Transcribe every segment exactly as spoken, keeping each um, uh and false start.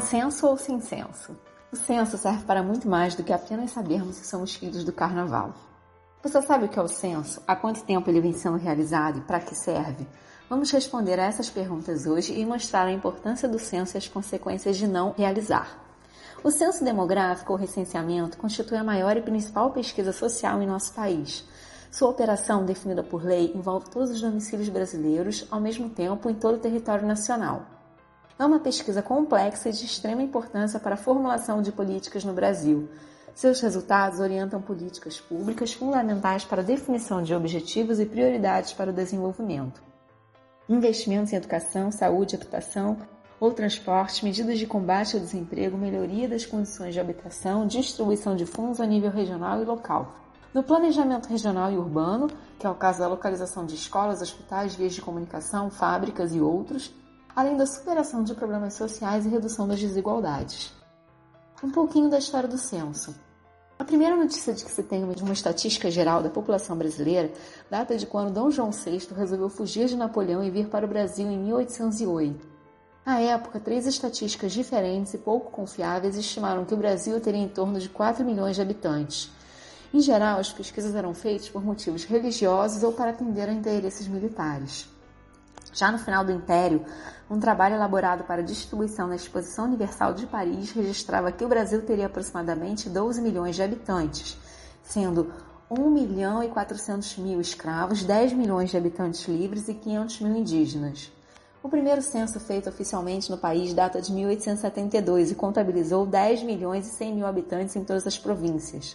censo ou sem censo? O censo serve para muito mais do que apenas sabermos se somos filhos do carnaval. Você sabe o que é o censo? Há quanto tempo ele vem sendo realizado e para que serve? Vamos responder a essas perguntas hoje e mostrar a importância do censo e as consequências de não realizar. O censo demográfico ou recenseamento constitui a maior e principal pesquisa social em nosso país. Sua operação, definida por lei, envolve todos os domicílios brasileiros, ao mesmo tempo em todo o território nacional. É uma pesquisa complexa e de extrema importância para a formulação de políticas no Brasil. Seus resultados orientam políticas públicas fundamentais para a definição de objetivos e prioridades para o desenvolvimento. Investimentos em educação, saúde, habitação ou transporte, medidas de combate ao desemprego, melhoria das condições de habitação, distribuição de fundos a nível regional e local. No planejamento regional e urbano, que é o caso da localização de escolas, hospitais, vias de comunicação, fábricas e outros, além da superação de problemas sociais e redução das desigualdades. Um pouquinho da história do censo. A primeira notícia de que se tem uma estatística geral da população brasileira data de quando Dom João sexto resolveu fugir de Napoleão e vir para o Brasil em mil oitocentos e oito. À época, três estatísticas diferentes e pouco confiáveis estimaram que o Brasil teria em torno de quatro milhões de habitantes. Em geral, as pesquisas eram feitas por motivos religiosos ou para atender a interesses militares. Já no final do Império, um trabalho elaborado para distribuição na Exposição Universal de Paris registrava que o Brasil teria aproximadamente doze milhões de habitantes, sendo um milhão e quatrocentos mil escravos, dez milhões de habitantes livres e quinhentos mil indígenas. O primeiro censo feito oficialmente no país data de mil oitocentos e setenta e dois e contabilizou dez milhões e cem mil habitantes em todas as províncias.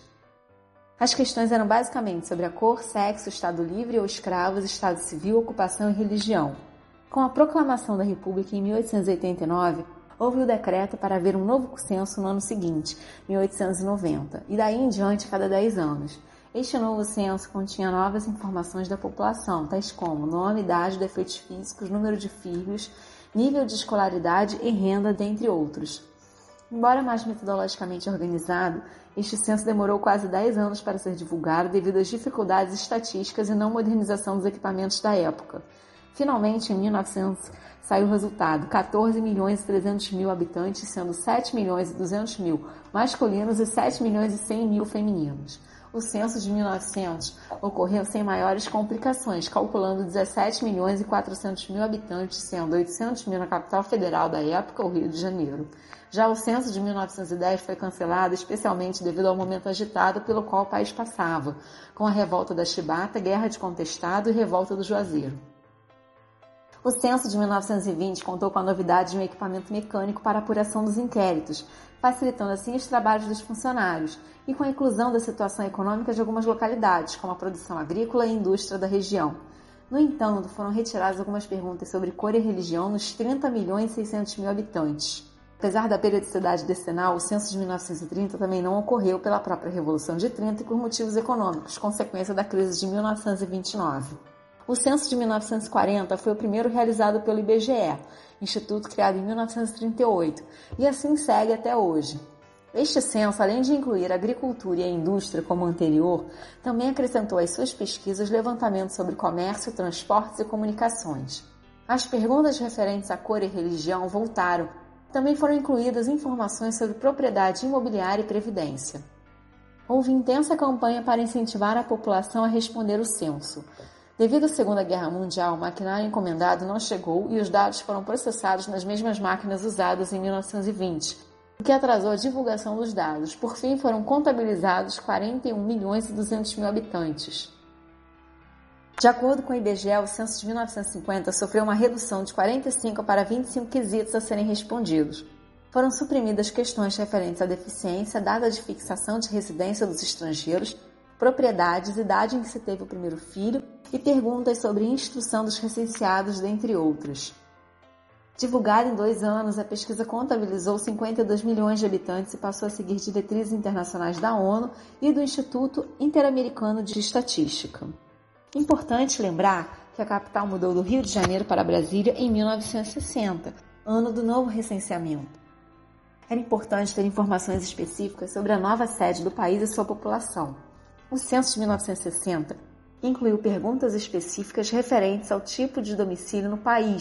As questões eram basicamente sobre a cor, sexo, estado livre ou escravos, estado civil, ocupação e religião. Com a proclamação da República em mil oitocentos e oitenta e nove, houve o decreto para haver um novo censo no ano seguinte, mil oitocentos e noventa, e daí em diante a cada dez anos. Este novo censo continha novas informações da população, tais como nome, idade, defeitos físicos, número de filhos, nível de escolaridade e renda, dentre outros. Embora mais metodologicamente organizado, este censo demorou quase dez anos para ser divulgado devido às dificuldades estatísticas e não modernização dos equipamentos da época. Finalmente, em mil e novecentos, saiu o resultado, quatorze milhões e trezentos mil habitantes, sendo sete milhões e duzentos mil masculinos e sete milhões e cem mil femininos. O censo de mil e novecentos ocorreu sem maiores complicações, calculando dezessete milhões e quatrocentos mil habitantes, sendo oitocentos mil na capital federal da época, o Rio de Janeiro. Já o censo de mil novecentos e dez foi cancelado especialmente devido ao momento agitado pelo qual o país passava, com a revolta da Chibata, guerra de contestado e revolta do Juazeiro. O censo de mil novecentos e vinte contou com a novidade de um equipamento mecânico para a apuração dos inquéritos, facilitando assim os trabalhos dos funcionários, e com a inclusão da situação econômica de algumas localidades, como a produção agrícola e indústria da região. No entanto, foram retiradas algumas perguntas sobre cor e religião nos trinta milhões e seiscentos mil habitantes. Apesar da periodicidade decenal, o censo de mil novecentos e trinta também não ocorreu pela própria Revolução de trinta e por motivos econômicos, consequência da crise de mil novecentos e vinte e nove. O censo de mil novecentos e quarenta foi o primeiro realizado pelo I B G E, instituto criado em mil novecentos e trinta e oito, e assim segue até hoje. Este censo, além de incluir a agricultura e a indústria como o anterior, também acrescentou às suas pesquisas levantamentos sobre comércio, transportes e comunicações. As perguntas referentes à cor e religião voltaram. Também foram incluídas informações sobre propriedade imobiliária e previdência. Houve intensa campanha para incentivar a população a responder o censo. Devido à Segunda Guerra Mundial, o maquinário encomendado não chegou e os dados foram processados nas mesmas máquinas usadas em mil novecentos e vinte, o que atrasou a divulgação dos dados. Por fim, foram contabilizados quarenta e um milhões e duzentos mil habitantes. De acordo com o I B G E, o censo de mil novecentos e cinquenta sofreu uma redução de quarenta e cinco para vinte e cinco quesitos a serem respondidos. Foram suprimidas questões referentes à deficiência, data de fixação de residência dos estrangeiros, propriedades, idade em que se teve o primeiro filho e perguntas sobre instrução dos recenseados, dentre outras. Divulgada em dois anos, a pesquisa contabilizou cinquenta e dois milhões de habitantes e passou a seguir diretrizes internacionais da ONU e do Instituto Interamericano de Estatística. Importante lembrar que a capital mudou do Rio de Janeiro para Brasília em mil novecentos e sessenta, ano do novo recenseamento. Era importante ter informações específicas sobre a nova sede do país e sua população. O censo de mil novecentos e sessenta incluiu perguntas específicas referentes ao tipo de domicílio no país,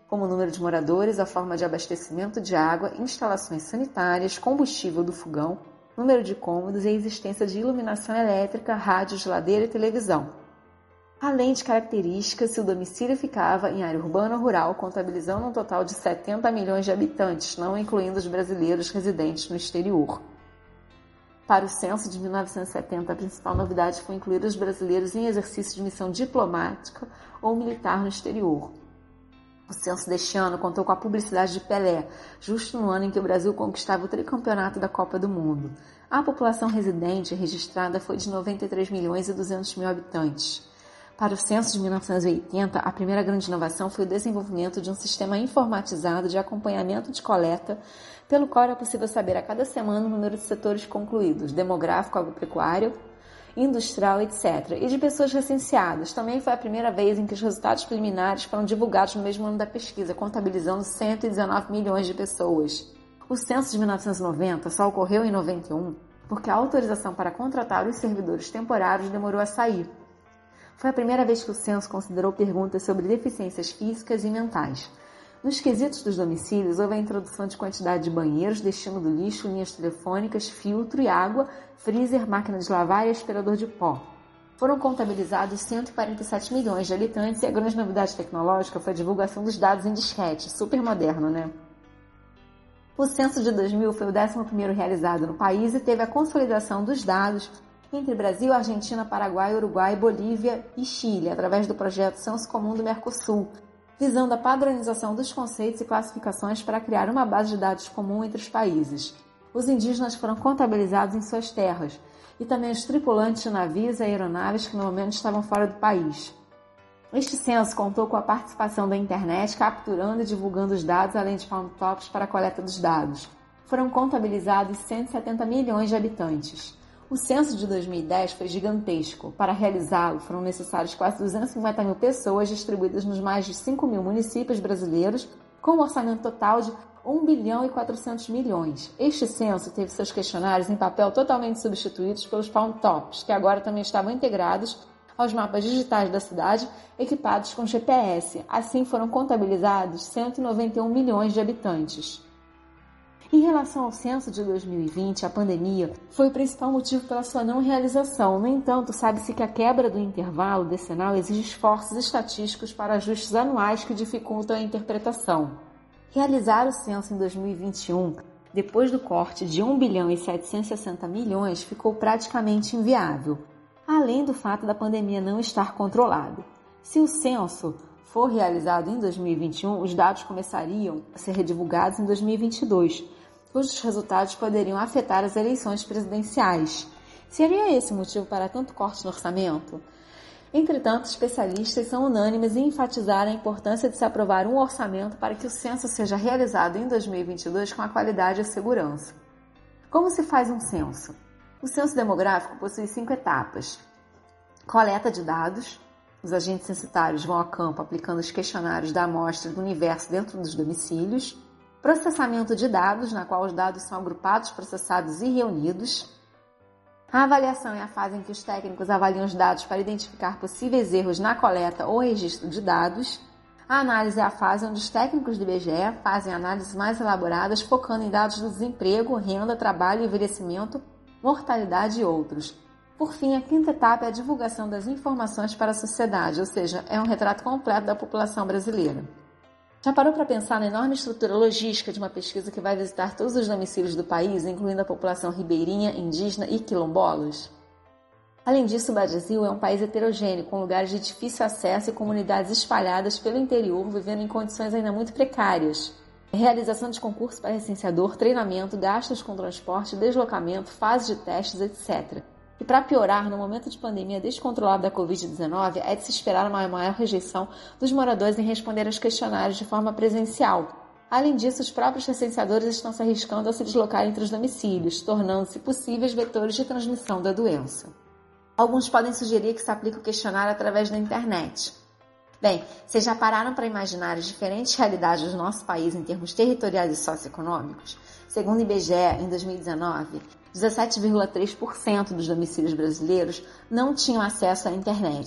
como o número de moradores, a forma de abastecimento de água, instalações sanitárias, combustível do fogão, número de cômodos e a existência de iluminação elétrica, rádio, geladeira e televisão. Além de características se o domicílio ficava em área urbana ou rural, contabilizando um total de setenta milhões de habitantes, não incluindo os brasileiros residentes no exterior. Para o censo de mil novecentos e setenta, a principal novidade foi incluir os brasileiros em exercício de missão diplomática ou militar no exterior. O censo deste ano contou com a publicidade de Pelé, justo no ano em que o Brasil conquistava o tricampeonato da Copa do Mundo. A população residente registrada foi de noventa e três milhões e duzentos mil habitantes. Para o censo de mil novecentos e oitenta, a primeira grande inovação foi o desenvolvimento de um sistema informatizado de acompanhamento de coleta, pelo qual era possível saber a cada semana o número de setores concluídos, demográfico, agropecuário, industrial, etcétera, e de pessoas recenseadas. Também foi a primeira vez em que os resultados preliminares foram divulgados no mesmo ano da pesquisa, contabilizando cento e dezenove milhões de pessoas. O censo de mil novecentos e noventa só ocorreu em noventa e um porque a autorização para contratar os servidores temporários demorou a sair. Foi a primeira vez que o censo considerou perguntas sobre deficiências físicas e mentais. Nos quesitos dos domicílios, houve a introdução de quantidade de banheiros, destino do lixo, linhas telefônicas, filtro e água, freezer, máquina de lavar e aspirador de pó. Foram contabilizados cento e quarenta e sete milhões de habitantes e a grande novidade tecnológica foi a divulgação dos dados em disquete, super moderno, né? O censo de dois mil foi o décimo primeiro realizado no país e teve a consolidação dos dados entre Brasil, Argentina, Paraguai, Uruguai, Bolívia e Chile, através do projeto Censo Comum do Mercosul, visando a padronização dos conceitos e classificações para criar uma base de dados comum entre os países. Os indígenas foram contabilizados em suas terras, e também os tripulantes de navios e aeronaves que no momento estavam fora do país. Este censo contou com a participação da internet, capturando e divulgando os dados, além de palm tops para a coleta dos dados. Foram contabilizados cento e setenta milhões de habitantes. O censo de dois mil e dez foi gigantesco. Para realizá-lo, foram necessárias quase duzentas e cinquenta mil pessoas distribuídas nos mais de cinco mil municípios brasileiros, com um orçamento total de um bilhão e quatrocentos milhões. Este censo teve seus questionários em papel totalmente substituídos pelos palm tops, que agora também estavam integrados aos mapas digitais da cidade, equipados com G P S. Assim foram contabilizados cento e noventa e um milhões de habitantes. Em relação ao censo de dois mil e vinte, a pandemia foi o principal motivo pela sua não realização. No entanto, sabe-se que a quebra do intervalo decenal exige esforços estatísticos para ajustes anuais que dificultam a interpretação. Realizar o censo em dois mil e vinte e um, depois do corte de um bilhão e setecentos e sessenta milhões, ficou praticamente inviável, além do fato da pandemia não estar controlada. Se o censo for realizado em dois mil e vinte e um, os dados começariam a ser divulgados em dois mil e vinte e dois, cujos resultados poderiam afetar as eleições presidenciais. Seria esse o motivo para tanto corte no orçamento? Entretanto, especialistas são unânimes em enfatizar a importância de se aprovar um orçamento para que o censo seja realizado em dois mil e vinte e dois com a qualidade e a segurança. Como se faz um censo? O censo demográfico possui cinco etapas. Coleta de dados. Os agentes censitários vão a campo aplicando os questionários da amostra do universo dentro dos domicílios. Processamento de dados, na qual os dados são agrupados, processados e reunidos. A avaliação é a fase em que os técnicos avaliam os dados para identificar possíveis erros na coleta ou registro de dados. A análise é a fase onde os técnicos do I B G E fazem análises mais elaboradas, focando em dados do desemprego, renda, trabalho, envelhecimento, mortalidade e outros. Por fim, a quinta etapa é a divulgação das informações para a sociedade, ou seja, é um retrato completo da população brasileira. Já parou para pensar na enorme estrutura logística de uma pesquisa que vai visitar todos os domicílios do país, incluindo a população ribeirinha, indígena e quilombolas? Além disso, o Brasil é um país heterogêneo, com lugares de difícil acesso e comunidades espalhadas pelo interior, vivendo em condições ainda muito precárias. Realização de concursos para recenseador, treinamento, gastos com transporte, deslocamento, fase de testes, etcétera. E para piorar, no momento de pandemia descontrolada da covid dezenove, é de se esperar uma maior rejeição dos moradores em responder aos questionários de forma presencial. Além disso, os próprios recenseadores estão se arriscando a se deslocar entre os domicílios, tornando-se possíveis vetores de transmissão da doença. Alguns podem sugerir que se aplique o questionário através da internet. Bem, vocês já pararam para imaginar as diferentes realidades do nosso país em termos territoriais e socioeconômicos? Segundo o I B G E, em dois mil e dezenove, dezessete vírgula três por cento dos domicílios brasileiros não tinham acesso à internet.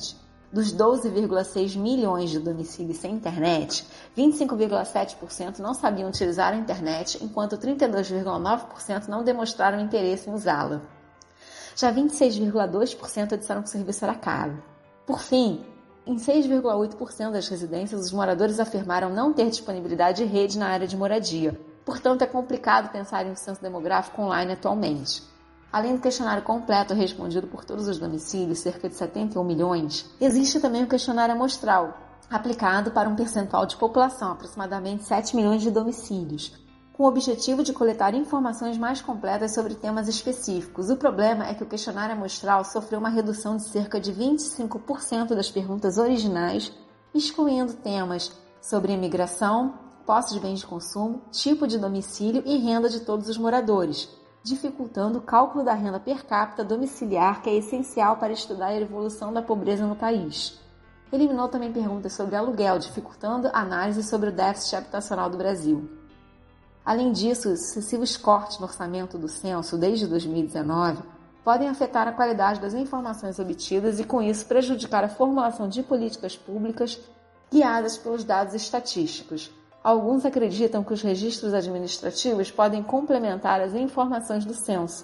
Dos doze vírgula seis milhões de domicílios sem internet, vinte e cinco vírgula sete por cento não sabiam utilizar a internet, enquanto trinta e dois vírgula nove por cento não demonstraram interesse em usá-la. Já vinte e seis vírgula dois por cento disseram que o serviço era caro. Por fim, em seis vírgula oito por cento das residências, os moradores afirmaram não ter disponibilidade de rede na área de moradia. Portanto, é complicado pensar em um censo demográfico online atualmente. Além do questionário completo respondido por todos os domicílios, cerca de setenta e um milhões, existe também o questionário amostral, aplicado para um percentual de população, aproximadamente sete milhões de domicílios, com o objetivo de coletar informações mais completas sobre temas específicos. O problema é que o questionário amostral sofreu uma redução de cerca de vinte e cinco por cento das perguntas originais, excluindo temas sobre imigração, posse de bens de consumo, tipo de domicílio e renda de todos os moradores, dificultando o cálculo da renda per capita domiciliar, que é essencial para estudar a evolução da pobreza no país. Eliminou também perguntas sobre aluguel, dificultando a análise sobre o déficit habitacional do Brasil. Além disso, os sucessivos cortes no orçamento do censo desde dois mil e dezenove podem afetar a qualidade das informações obtidas e, com isso, prejudicar a formulação de políticas públicas guiadas pelos dados estatísticos. Alguns acreditam que os registros administrativos podem complementar as informações do censo.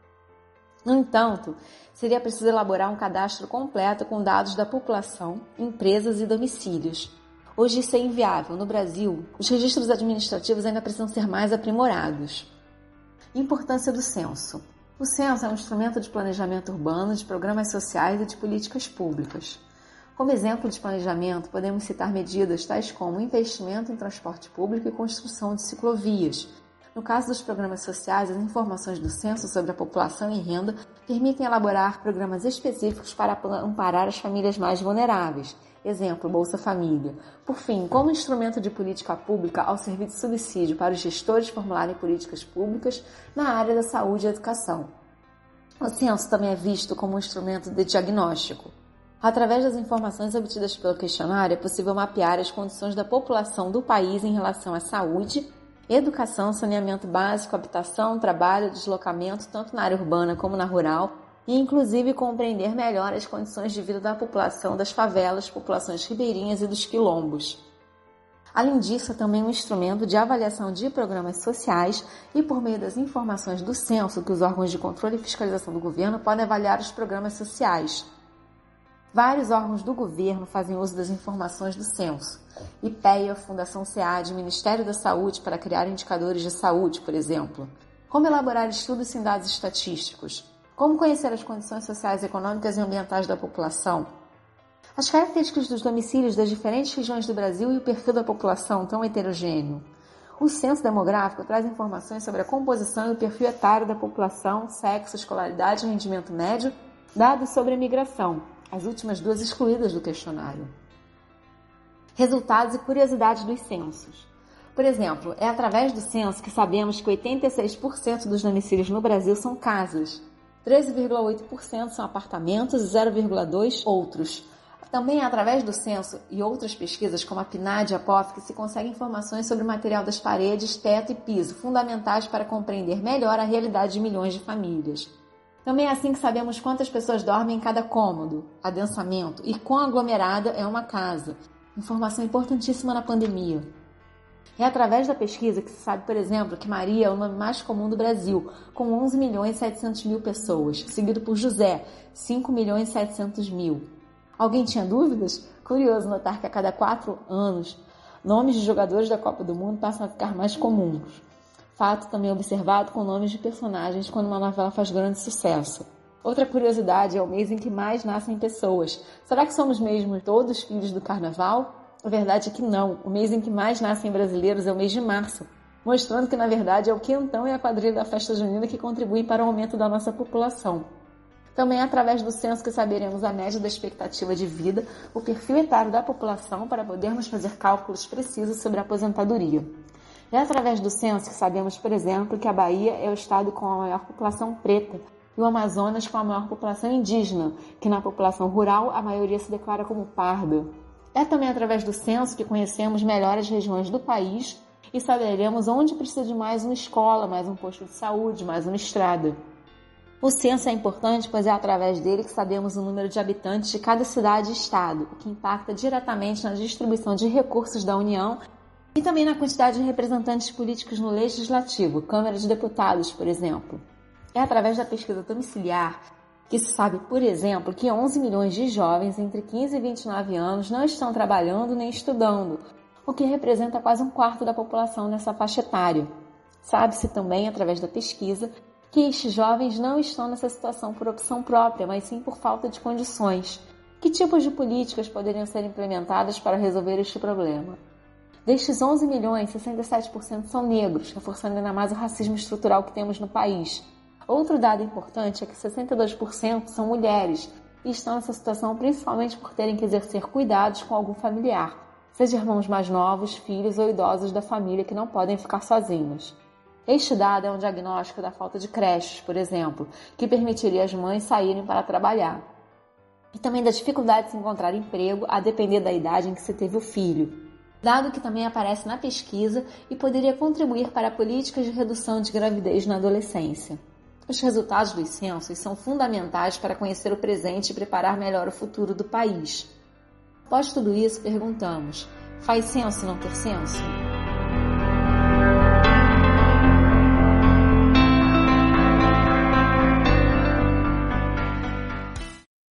No entanto, seria preciso elaborar um cadastro completo com dados da população, empresas e domicílios. Hoje isso é inviável. No Brasil, os registros administrativos ainda precisam ser mais aprimorados. Importância do censo. O censo é um instrumento de planejamento urbano, de programas sociais e de políticas públicas. Como exemplo de planejamento, podemos citar medidas tais como investimento em transporte público e construção de ciclovias. No caso dos programas sociais, as informações do censo sobre a população e renda permitem elaborar programas específicos para amparar as famílias mais vulneráveis. Exemplo, Bolsa Família. Por fim, como instrumento de política pública ao servir de subsídio para os gestores formularem políticas públicas na área da saúde e educação. O censo também é visto como um instrumento de diagnóstico. Através das informações obtidas pelo questionário, é possível mapear as condições da população do país em relação à saúde, educação, saneamento básico, habitação, trabalho, deslocamento, tanto na área urbana como na rural, e inclusive compreender melhor as condições de vida da população das favelas, populações ribeirinhas e dos quilombos. Além disso, é também um instrumento de avaliação de programas sociais e, por meio das informações do censo, que os órgãos de controle e fiscalização do governo podem avaliar os programas sociais. Vários órgãos do governo fazem uso das informações do censo. I P E A, Fundação SEAD, Ministério da Saúde para criar indicadores de saúde, por exemplo. Como elaborar estudos sem dados estatísticos? Como conhecer as condições sociais, econômicas e ambientais da população? As características dos domicílios das diferentes regiões do Brasil e o perfil da população tão heterogêneo. O censo demográfico traz informações sobre a composição e o perfil etário da população, sexo, escolaridade, rendimento médio, dados sobre a imigração, as últimas duas excluídas do questionário. Resultados e curiosidades dos censos. Por exemplo, é através do censo que sabemos que oitenta e seis por cento dos domicílios no Brasil são casas, treze vírgula oito por cento são apartamentos e zero vírgula dois por cento outros. Também é através do censo e outras pesquisas, como a PNAD e a P O F, que se consegue informações sobre o material das paredes, teto e piso, fundamentais para compreender melhor a realidade de milhões de famílias. Também é assim que sabemos quantas pessoas dormem em cada cômodo, adensamento, e quão aglomerada é uma casa. Informação importantíssima na pandemia. É através da pesquisa que se sabe, por exemplo, que Maria é o nome mais comum do Brasil, com onze milhões e setecentos mil pessoas, seguido por José, cinco milhões e setecentos mil. Alguém tinha dúvidas? Curioso notar que a cada quatro anos, nomes de jogadores da Copa do Mundo passam a ficar mais comuns. Fato também observado com nomes de personagens quando uma novela faz grande sucesso. Outra curiosidade é o mês em que mais nascem pessoas. Será que somos mesmo todos filhos do carnaval? A verdade é que não. O mês em que mais nascem brasileiros é o mês de março, mostrando que na verdade é o quentão e a quadrilha da festa junina que contribuem para o aumento da nossa população. Também é através do censo que saberemos a média da expectativa de vida, o perfil etário da população para podermos fazer cálculos precisos sobre a aposentadoria. É através do censo que sabemos, por exemplo, que a Bahia é o estado com a maior população preta e o Amazonas com a maior população indígena, que na população rural a maioria se declara como parda. É também através do censo que conhecemos melhor as regiões do país e saberemos onde precisa de mais uma escola, mais um posto de saúde, mais uma estrada. O censo é importante, pois é através dele que sabemos o número de habitantes de cada cidade e estado, o que impacta diretamente na distribuição de recursos da União e também na quantidade de representantes políticos no Legislativo, Câmara de Deputados, por exemplo. É através da pesquisa domiciliar que se sabe, por exemplo, que onze milhões de jovens entre quinze e vinte e nove anos não estão trabalhando nem estudando, o que representa quase um quarto da população nessa faixa etária. Sabe-se também, através da pesquisa, que estes jovens não estão nessa situação por opção própria, mas sim por falta de condições. Que tipos de políticas poderiam ser implementadas para resolver este problema? Destes onze milhões, sessenta e sete por cento são negros, reforçando ainda mais o racismo estrutural que temos no país. Outro dado importante é que sessenta e dois por cento são mulheres e estão nessa situação principalmente por terem que exercer cuidados com algum familiar, seja irmãos mais novos, filhos ou idosos da família que não podem ficar sozinhos. Este dado é um diagnóstico da falta de creches, por exemplo, que permitiria às mães saírem para trabalhar. E também da dificuldade de se encontrar emprego a depender da idade em que se teve o filho. Dado que também aparece na pesquisa e poderia contribuir para políticas de redução de gravidez na adolescência. Os resultados dos censos são fundamentais para conhecer o presente e preparar melhor o futuro do país. Após tudo isso, perguntamos: faz senso não ter censo?